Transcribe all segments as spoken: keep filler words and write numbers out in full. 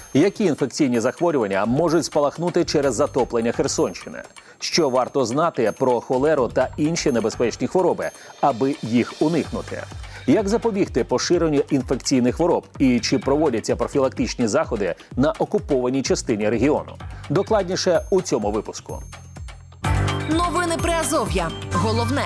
Які інфекційні захворювання можуть спалахнути через затоплення Херсонщини? Що варто знати про холеру та інші небезпечні хвороби, аби їх уникнути? Як запобігти поширенню інфекційних хвороб і чи проводяться профілактичні заходи на окупованій частині регіону? Докладніше у цьому випуску. Новини Приазов'я. Головне.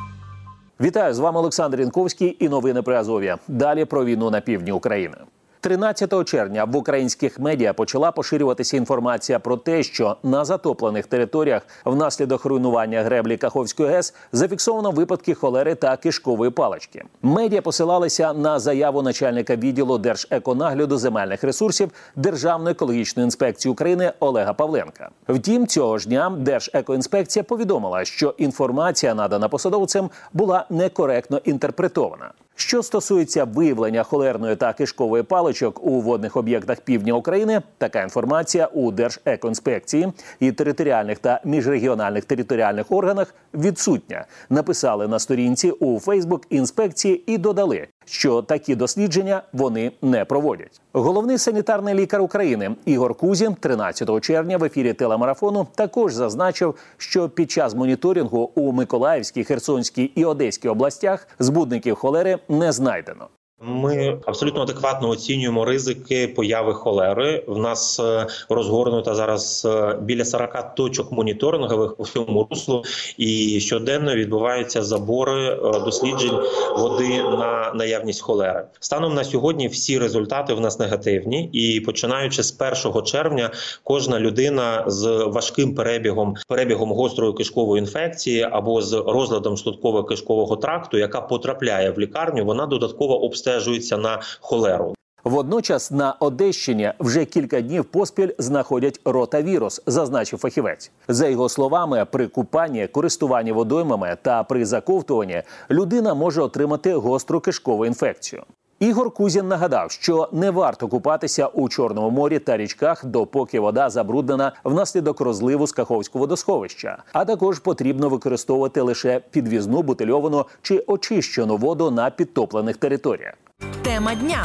Вітаю, з вами Олександр Янковський і новини Приазов'я. Далі про війну на півдні України. тринадцятого червня в українських медіа почала поширюватися інформація про те, що на затоплених територіях внаслідок руйнування греблі Каховської ГЕС зафіксовано випадки холери та кишкової палички. Медіа посилалися на заяву начальника відділу Держеконагляду земельних ресурсів Державної екологічної інспекції України Олега Павленка. Втім, цього ж дня Держекоінспекція повідомила, що інформація, надана посадовцем, була некоректно інтерпретована. Що стосується виявлення холерної та кишкової паличок у водних об'єктах півдня України, така інформація у Держекоінспекції і територіальних та міжрегіональних територіальних органах відсутня. Написали на сторінці у Фейсбук інспекції і додали, що такі дослідження вони не проводять. Головний санітарний лікар України Ігор Кузін тринадцятого червня в ефірі телемарафону також зазначив, що під час моніторингу у Миколаївській, Херсонській і Одеській областях збудників холери не знайдено. Ми абсолютно адекватно оцінюємо ризики появи холери. В нас розгорнуто зараз біля сорока точок моніторингових по всьому руслу, і щоденно відбуваються забори досліджень води на наявність холери. Станом на сьогодні всі результати в нас негативні, і починаючи з першого червня кожна людина з важким перебігом, перебігом гострої кишкової інфекції або з розладом шлунково-кишкового тракту, яка потрапляє в лікарню, вона додатково обстежується обстежуються на холеру. Водночас на Одещині вже кілька днів поспіль знаходять ротавірус, зазначив фахівець. За його словами, при купанні, користуванні водоймами та при заковтуванні людина може отримати гостру кишкову інфекцію. Ігор Кузін нагадав, що не варто купатися у Чорному морі та річках, допоки вода забруднена внаслідок розливу з Каховського водосховища. А також потрібно використовувати лише підвізну, бутильовану чи очищену воду на підтоплених територіях. Тема дня.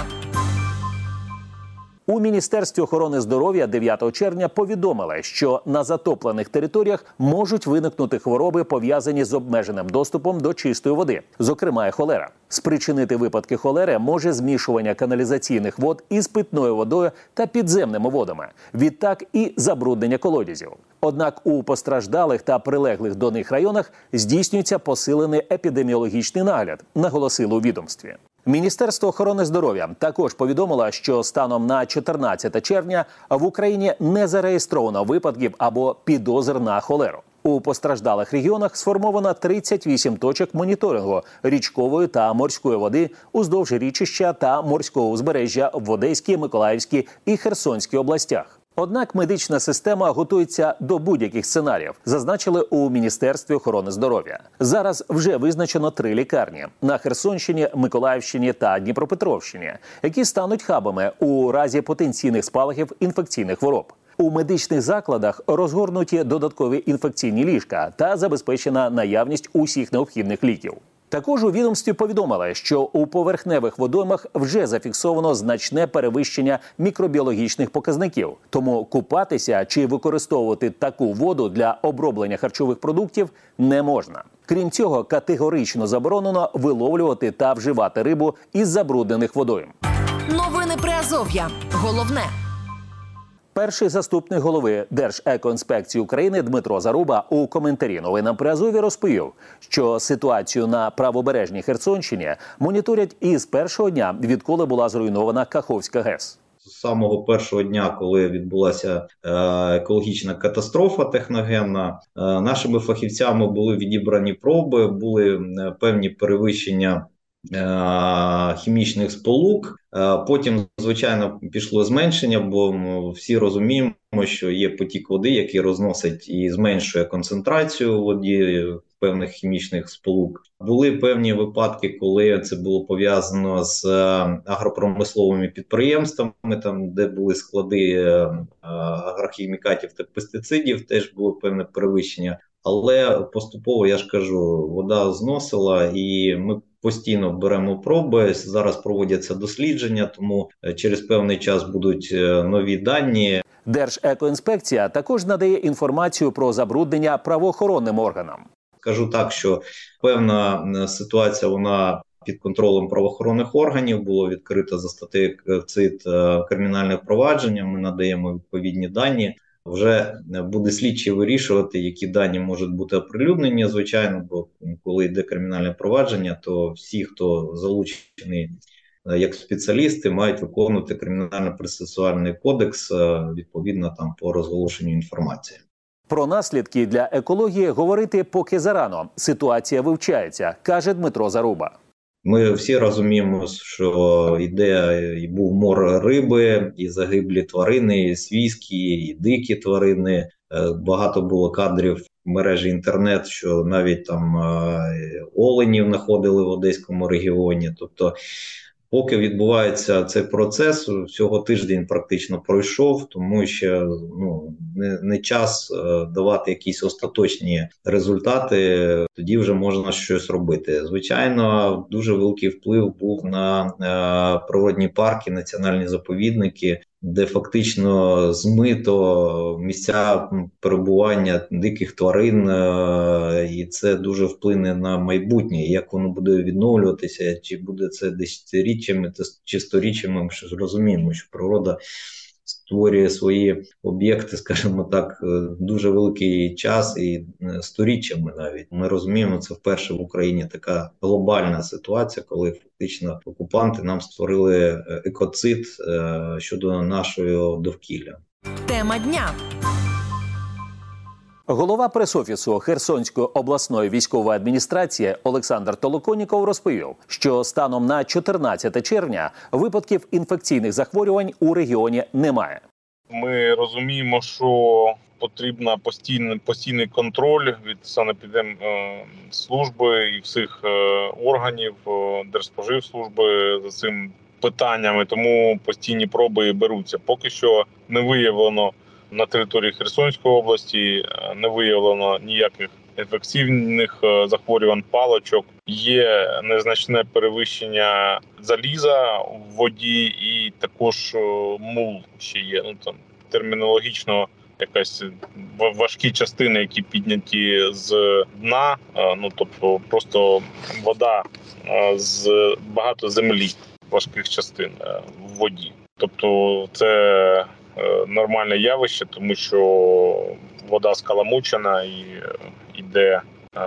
У Міністерстві охорони здоров'я дев'ятого червня повідомили, що на затоплених територіях можуть виникнути хвороби, пов'язані з обмеженим доступом до чистої води, зокрема і холера. Спричинити випадки холери може змішування каналізаційних вод із питною водою та підземними водами, відтак і забруднення колодязів. Однак у постраждалих та прилеглих до них районах здійснюється посилений епідеміологічний нагляд, наголосили у відомстві. Міністерство охорони здоров'я також повідомило, що станом на чотирнадцяте червня в Україні не зареєстровано випадків або підозр на холеру. У постраждалих регіонах сформовано тридцять вісім точок моніторингу річкової та морської води уздовж річища та морського узбережжя в Одеській, Миколаївській і Херсонській областях. Однак медична система готується до будь-яких сценаріїв, зазначили у Міністерстві охорони здоров'я. Зараз вже визначено три лікарні – на Херсонщині, Миколаївщині та Дніпропетровщині, які стануть хабами у разі потенційних спалахів інфекційних хвороб. У медичних закладах розгорнуті додаткові інфекційні ліжка та забезпечена наявність усіх необхідних ліків. Також у відомстві повідомили, що у поверхневих водоймах вже зафіксовано значне перевищення мікробіологічних показників. Тому купатися чи використовувати таку воду для оброблення харчових продуктів не можна. Крім цього, категорично заборонено виловлювати та вживати рибу із забруднених водойм. Новини Приазов'я. Головне. Перший заступник голови Держекоінспекції України Дмитро Заруба у коментарі новинам Приазов'я розповів, що ситуацію на правобережній Херсонщині моніторять із першого дня, відколи була зруйнована Каховська ГЕС. З самого першого дня, коли відбулася е, екологічна катастрофа техногенна, е, нашими фахівцями були відібрані проби, були е, певні перевищення е, хімічних сполук. Потім, звичайно, пішло зменшення, бо всі розуміємо, що є потік води, який розносить і зменшує концентрацію в воді певних хімічних сполук. Були певні випадки, коли це було пов'язано з агропромисловими підприємствами, там, де були склади агрохімікатів та пестицидів, теж було певне перевищення. Але поступово, я ж кажу, вода зносила, і ми постійно беремо проби. Зараз проводяться дослідження, тому через певний час будуть нові дані. Держекоінспекція також надає інформацію про забруднення правоохоронним органам. Скажу так, що певна ситуація, вона під контролем правоохоронних органів, було відкрито за статтею ЦИД кримінальне провадження, ми надаємо відповідні дані. Вже буде слідчий вирішувати, які дані можуть бути оприлюднені, звичайно, бо коли йде кримінальне провадження, то всі, хто залучений як спеціалісти, мають виконувати кримінально-процесуальний кодекс відповідно там по розголошенню інформації. Про наслідки для екології говорити поки зарано. Ситуація вивчається, каже Дмитро Заруба. Ми всі розуміємо, що йде і був мор риби, і загиблі тварини, і свійські, і дикі тварини. Багато було кадрів в мережі інтернет, що навіть там оленів знаходили в Одеському регіоні. Тобто, поки відбувається цей процес, всього тиждень практично пройшов, тому ще ну, не, не час е, давати якісь остаточні результати, тоді вже можна щось робити. Звичайно, дуже великий вплив був на е, природні парки, національні заповідники, де фактично змито місця перебування диких тварин, і це дуже вплине на майбутнє, як воно буде відновлюватися, чи буде це десятиріччями чи сторіччями. Ми ж розуміємо, що природа створює свої об'єкти, скажімо так, дуже великий час і сторіччями навіть. Ми розуміємо, це вперше в Україні така глобальна ситуація, коли фактично окупанти нам створили екоцид щодо нашого довкілля. Тема дня. Голова прес-офісу Херсонської обласної військової адміністрації Олександр Толоконніков розповів, що станом на чотирнадцяте червня випадків інфекційних захворювань у регіоні немає. Ми розуміємо, що потрібен постійний, постійний контроль від санепідемслужби і всіх органів Держспоживслужби за цим питаннями, тому постійні проби беруться. Поки що не виявлено на території Херсонської області, не виявлено ніяких інфекційних захворювань паличок. Є незначне перевищення заліза в воді і також мул ще є. Ну там термінологічно якась важкі частини, які підняті з дна, ну тобто просто вода з багато землі, важких частин в воді. Тобто це нормальне явище, тому що вода скаламучена і йде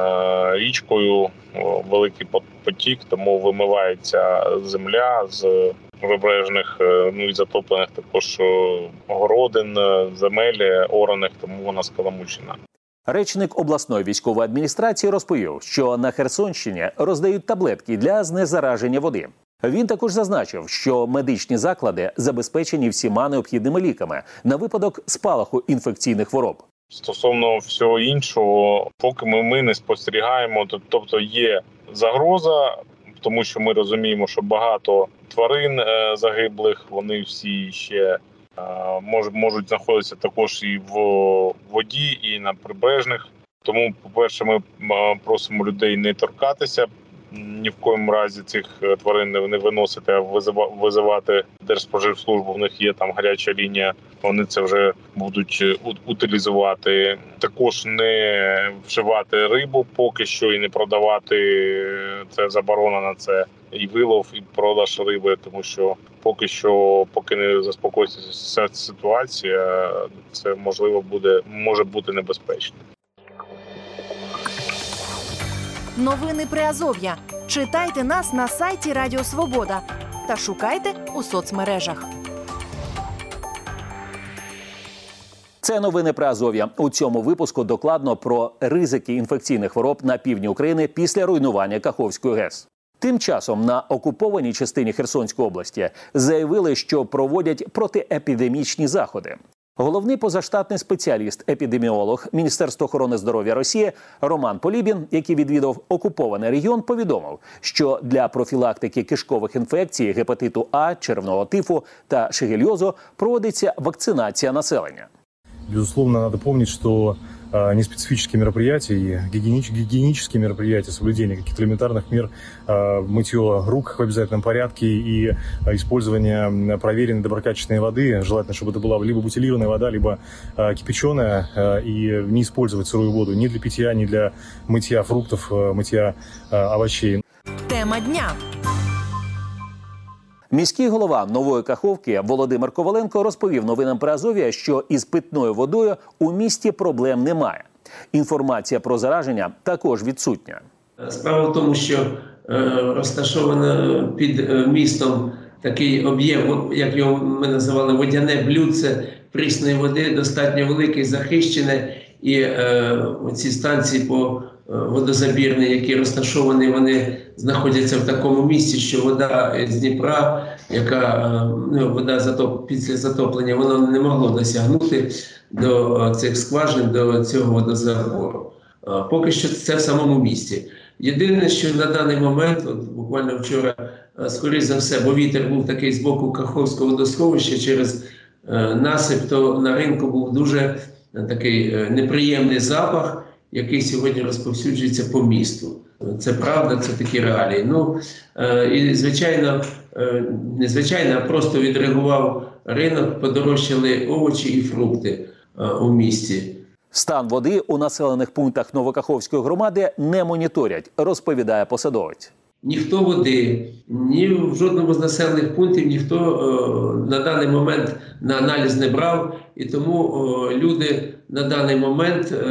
річкою великий потік, тому вимивається земля з прибережних, ну і затоплених також городин, земель ораних, тому вона скаламучена. Речник обласної військової адміністрації розповів, що на Херсонщині роздають таблетки для знезараження води. Він також зазначив, що медичні заклади забезпечені всіма необхідними ліками на випадок спалаху інфекційних хвороб. Стосовно всього іншого, поки ми, ми не спостерігаємо, тобто є загроза, тому що ми розуміємо, що багато тварин е, загиблих, вони всі ще е, мож, можуть знаходитися також і в воді, і на прибережних. Тому, по-перше, ми просимо людей не торкатися, ні в коєму разі цих тварин не виносити, а визивати Держспоживслужбу. В них є там гаряча лінія, вони це вже будуть утилізувати. Також не вживати рибу поки що і не продавати, це заборона на це, і вилов, і продаж риби, тому що поки що, поки не заспокоїться ця ситуація, це можливо буде, може бути небезпечно. Новини Приазов'я. Читайте нас на сайті Радіо Свобода та шукайте у соцмережах. Це новини Приазов'я. У цьому випуску докладно про ризики інфекційних хвороб на півдні України після руйнування Каховської ГЕС. Тим часом на окупованій частині Херсонської області заявили, що проводять протиепідемічні заходи. Головний позаштатний спеціаліст-епідеміолог Міністерства охорони здоров'я Росії Роман Полібін, який відвідав окупований регіон, повідомив, що для профілактики кишкових інфекцій, гепатиту А, червного тифу та шигельозу проводиться вакцинація населення. Безусловно, надо помнить, что неспецифические мероприятия, гигиенич, гигиенические мероприятия, соблюдение каких-то элементарных мер, мытье рук в обязательном порядке и использование проверенной доброкачественной воды. Желательно, чтобы это была либо бутилированная вода, либо кипяченая, и не использовать сырую воду ни для питья, ни для мытья фруктов, мытья овощей. Тема дня. Міський голова Нової Каховки Володимир Коваленко розповів новинам Приазов'я, що із питною водою у місті проблем немає. Інформація про зараження також відсутня. Справа в тому, що розташовано під містом такий об'єм, як його ми називали, водяне блюдце прісної води, достатньо великий, захищене. І е, ці станції по водозабірні, які розташовані, вони знаходяться в такому місці, що вода з Дніпра, яка ну, вода затоп, після затоплення, вона не могла досягнути до цих скважин, до цього водозабору. Поки що це в самому місті. Єдине, що на даний момент, от буквально вчора, скоріше за все, бо вітер був такий з боку Каховського водосховища через е, насип, то на ринку був дуже такий е, неприємний запах, який сьогодні розповсюджується по місту. Це правда, це такі реалії. Ну, е, і, звичайно, е, не звичайно, а просто відреагував ринок, подорожчали овочі і фрукти е, у місті. Стан води у населених пунктах Новокаховської громади не моніторять, розповідає посадовець. Ніхто води, ні в жодному з населених пунктів ніхто е, на даний момент на аналіз не брав. І тому е, люди на даний момент е,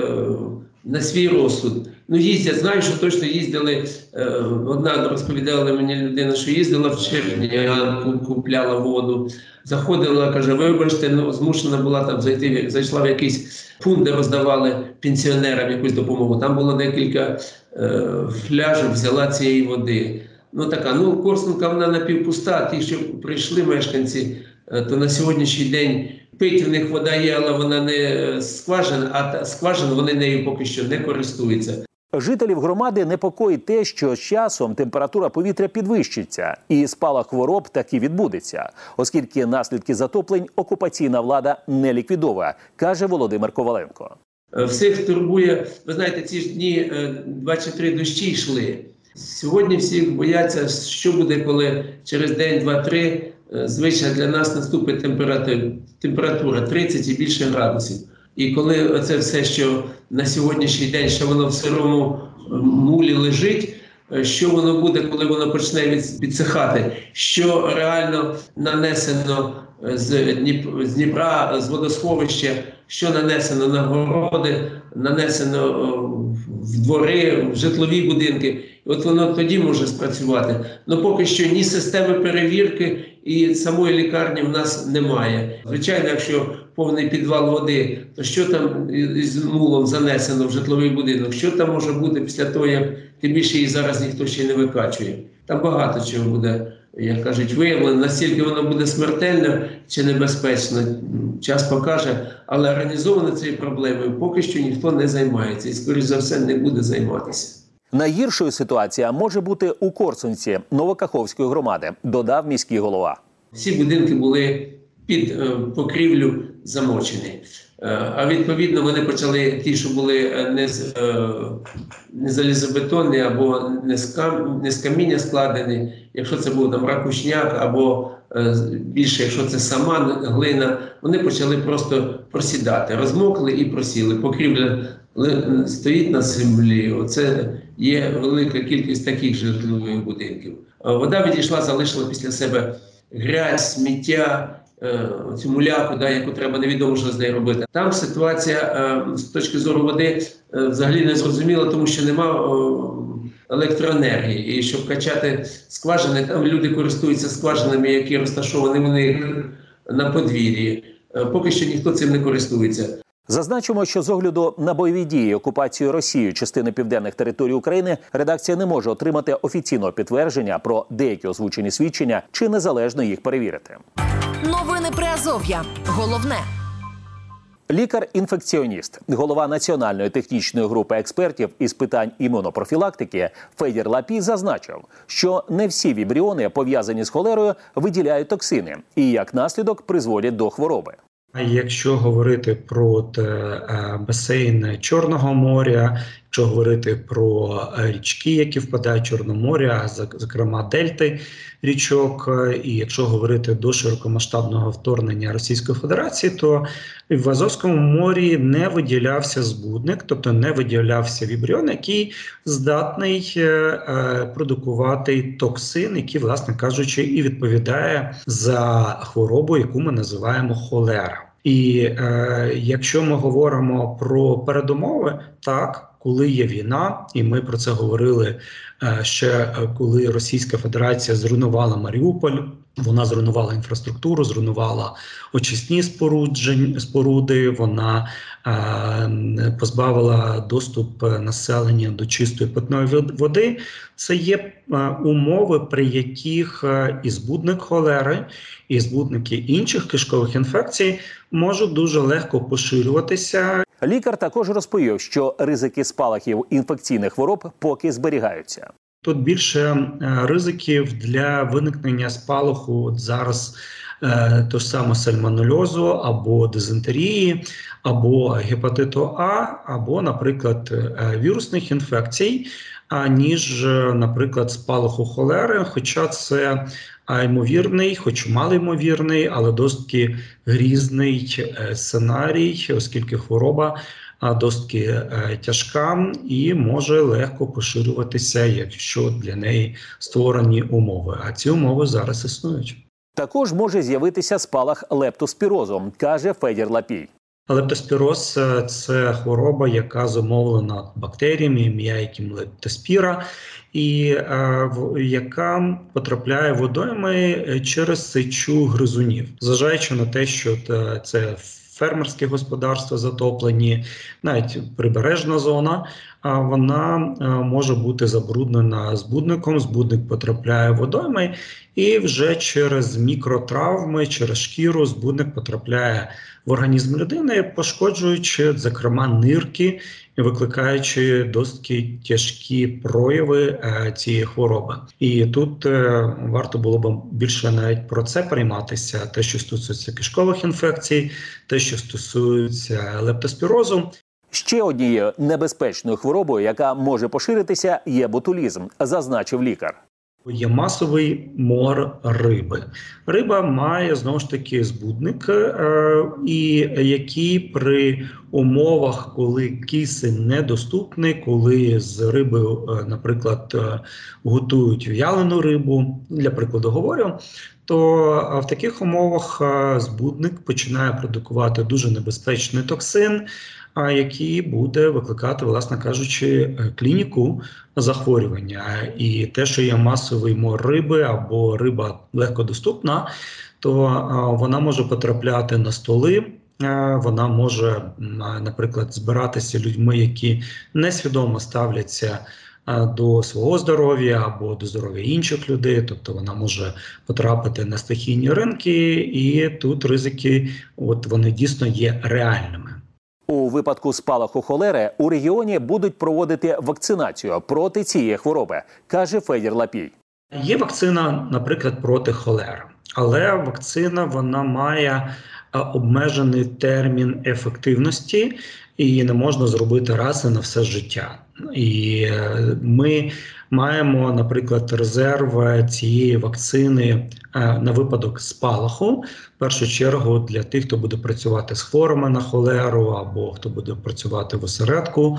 на свій розсуд. Ну, їздять, знаю, що точно їздили, е, одна розповідала мені людина, що їздила в червні, купляла воду, заходила, каже, вибачте, ну, змушена була там зайти, зайшла в якийсь пункт, де роздавали пенсіонерам якусь допомогу. Там було декілька е, фляжок, взяла цієї води. Ну, така, ну, Корсунка, вона напівпуста, ті, що прийшли мешканці, е, то на сьогоднішній день пить в них вода є, але вона не скважина, а скважина вони нею поки що не користуються. Жителів громади непокоїть те, що з часом температура повітря підвищиться і спалах хвороб таки відбудеться, оскільки наслідки затоплень окупаційна влада не ліквідовує, каже Володимир Коваленко. Всіх турбує, ви знаєте, ці ж дні двадцять три дощі йшли. Сьогодні всіх бояться, що буде, коли через день, два-три, звичайно для нас наступить температура, температура тридцять і більше градусів. І коли це все, що на сьогоднішній день, що воно в сирому мулі лежить, що воно буде, коли воно почне відсихати, що реально нанесено з Дніпра, з водосховища, що нанесено на городи, нанесено в двори, в житлові будинки. І от воно тоді може спрацювати. Але поки що ні системи перевірки і самої лікарні в нас немає. Звичайно, якщо повний підвал води, то що там з мулом занесено в житловий будинок, що там може бути після того, як тим більше її зараз ніхто ще не викачує. Там багато чого буде, як кажуть, виявлено. Настільки воно буде смертельно чи небезпечно, час покаже. Але організовано цією проблемою поки що ніхто не займається і, скоріш за все, не буде займатися. Найгіршою ситуація може бути у Корсунці Новокаховської громади, додав міський голова. Всі будинки були під е, покрівлю замочені. Е, а відповідно вони почали, ті, що були не з, е, не залізобетонні або не з, кам, не з каміння складені, якщо це був там ракушняк або е, більше, якщо це сама глина, вони почали просто просідати. Розмокли і просіли. Покрівля стоїть на землі. Оце є велика кількість таких житлових будинків. Вода відійшла, залишила після себе грязь, сміття, цю муляку, да, яку треба невідомо, що з нею робити. Там ситуація з точки зору води взагалі не зрозуміла, тому що нема електроенергії. І щоб качати скважини, там люди користуються скважинами, які розташовані в них на подвір'ї. Поки що ніхто цим не користується. Зазначимо, що з огляду на бойові дії, окупацію Росією частини південних територій України, редакція не може отримати офіційного підтвердження про деякі озвучені свідчення чи незалежно їх перевірити. Новини Приазов'я. Головне. Лікар-інфекціоніст, голова Національної технічної групи експертів із питань імунопрофілактики Федір Лапій зазначив, що не всі вібріони, пов'язані з холерою, виділяють токсини і, як наслідок, призводять до хвороби. А якщо говорити про е, басейн Чорного моря, якщо говорити про річки, які впадають в Чорне море, зокрема дельти річок, і якщо говорити до широкомасштабного вторгнення Російської Федерації, то в Азовському морі не виділявся збудник, тобто не виділявся вібріон, який здатний е, продукувати токсин, який, власне кажучи, і відповідає за хворобу, яку ми називаємо холера. І е, якщо ми говоримо про передумови, так, коли є війна, і ми про це говорили е, ще коли Російська Федерація зруйнувала Маріуполь, вона зруйнувала інфраструктуру, зруйнувала очисні споруди, вона е, позбавила доступ населення до чистої питної води. Це є е, умови, при яких е, і збудник холери, і збудники інших кишкових інфекцій можуть дуже легко поширюватися. Лікар також розповів, що ризики спалахів інфекційних хвороб поки зберігаються. Тут більше ризиків для виникнення спалаху от зараз е, то ж саме сальмонельозу, або дизентерії, або гепатиту А, або, наприклад, вірусних інфекцій, аніж, наприклад, спалаху холери, хоча це ймовірний, хоч малоймовірний, але досить грізний сценарій, оскільки хвороба досить тяжка і може легко поширюватися, якщо для неї створені умови. А ці умови зараз існують. Також може з'явитися спалах лептоспірозу, каже Федір Лапій. Лептоспіроз – це хвороба, яка зумовлена бактеріями, ім'я яким лептоспіра, і е, яка потрапляє в водойми через сечу гризунів. Зважаючи на те, що це фермерські господарства затоплені, навіть прибережна зона, вона може бути забруднена збудником, збудник потрапляє в водойми, і вже через мікротравми, через шкіру збудник потрапляє в організм людини, пошкоджуючи, зокрема, нирки, і викликаючи досить тяжкі прояви е, цієї хвороби. І тут е, варто було б більше навіть про це прийматися, те, що стосується кишкових інфекцій, те, що стосується лептоспірозу. Ще однією небезпечною хворобою, яка може поширитися, є ботулізм, зазначив лікар. Є масовий мор риби. Риба має, знову ж таки, збудник, е, і який при умовах, коли кисень недоступний, коли з риби, е, наприклад, е, готують в'ялену рибу, для прикладу говорю, то в таких умовах е, збудник починає продукувати дуже небезпечний токсин, який буде викликати, власне кажучи, клініку захворювання. І те, що є масовий мор риби або риба легкодоступна, то вона може потрапляти на столи, вона може, наприклад, збиратися людьми, які несвідомо ставляться до свого здоров'я або до здоров'я інших людей, тобто вона може потрапити на стихійні ринки, і тут ризики, от вони дійсно є реальними. У випадку спалаху холери у регіоні будуть проводити вакцинацію проти цієї хвороби, каже Федір Лапій. Є вакцина, наприклад, проти холери, але вакцина вона має обмежений термін ефективності, і її не можна зробити раз і на все життя. І ми маємо, наприклад, резерв цієї вакцини на випадок спалаху, в першу чергу для тих, хто буде працювати з хворими на холеру, або хто буде працювати в осередку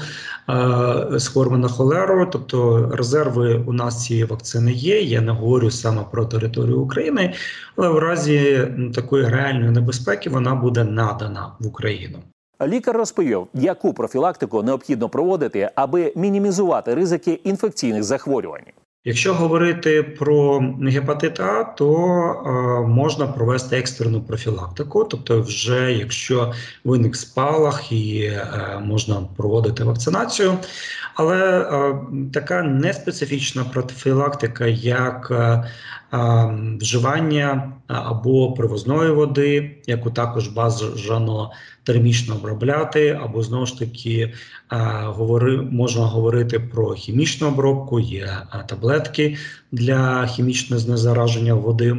з хворими на холеру. Тобто резерви у нас цієї вакцини є, я не говорю саме про територію України, але в разі такої реальної небезпеки вона буде надана в Україну. Лікар розповів, яку профілактику необхідно проводити, аби мінімізувати ризики інфекційних захворювань. Якщо говорити про гепатит А, то е, можна провести екстрену профілактику, тобто вже якщо виник спалах і е, можна проводити вакцинацію. Але е, така неспецифічна профілактика, як е, е, вживання або привозної води, яку також бажано термічно обробляти, або знову ж таки е, говори, можна говорити про хімічну обробку, є таблетки для хімічного знезараження води.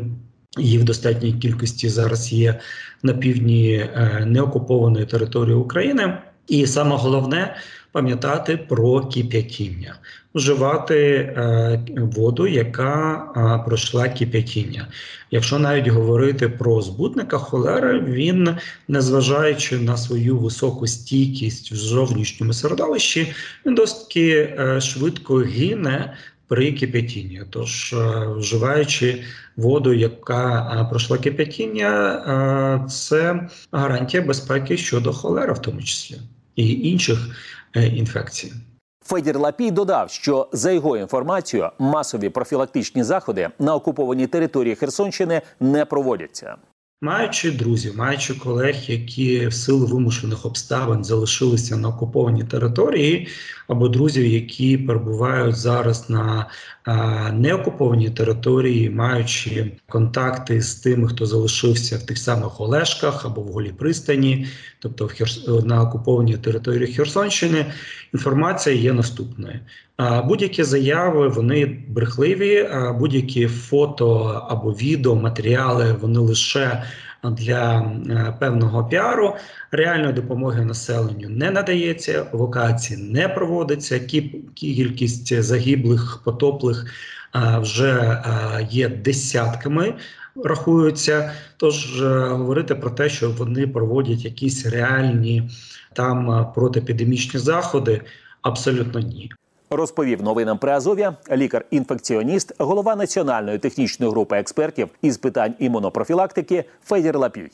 Її в достатній кількості зараз є на півдні е, неокупованої території України. І саме головне – пам'ятати про кип'ятіння, вживати е, воду, яка е, пройшла кип'ятіння. Якщо навіть говорити про збудника холери, він, незважаючи на свою високу стійкість в зовнішньому середовищі, він досить е, швидко гине при кип'ятінні. Тож, вживаючи воду, яка пройшла кип'ятіння, це гарантія безпеки щодо холери в тому числі і інших інфекцій. Федір Лапій додав, що, за його інформацією, масові профілактичні заходи на окупованій території Херсонщини не проводяться. Маючи друзів, маючи колег, які в силу вимушених обставин залишилися на окупованій території, або друзів, які перебувають зараз на а, неокупованій території, маючи контакти з тими, хто залишився в тих самих Олешках або в Голій пристані, тобто в Херс... на окупованій території Херсонщини, інформація є наступною. А, будь-які заяви, вони брехливі, а, будь-які фото або відео, матеріали, вони лише для е, певного піару. Реальної допомоги населенню не надається, евакуації не проводиться, кількість загиблих, потоплих е, вже е, є десятками, рахуються. Тож е, говорити про те, що вони проводять якісь реальні там протиепідемічні заходи, абсолютно ні. Розповів новинам Приазов'я лікар-інфекціоніст, голова Національної технічної групи експертів із питань імунопрофілактики Федір Лапій.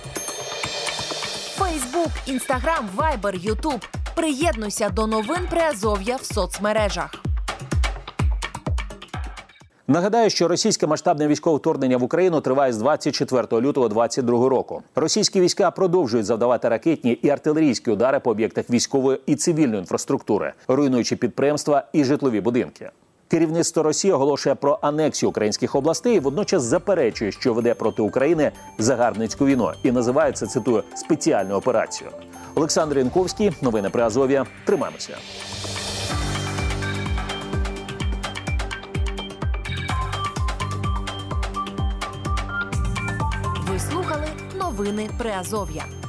Фейсбук, Інстаграм, Вайбер, Ютуб. Приєднуйся до новин Приазов'я в соцмережах. Нагадаю, що російське масштабне військове вторгнення в Україну триває з двадцять четвертого лютого двадцять другого року. Російські війська продовжують завдавати ракетні і артилерійські удари по об'єктах військової і цивільної інфраструктури, руйнуючи підприємства і житлові будинки. Керівництво Росії оголошує про анексію українських областей і водночас заперечує, що веде проти України загарбницьку війну і називає це, цитую, спеціальну операцію. Олександр Янковський, новини Приазов'я. Тримаємося. Ви слухали новини Приазов'я.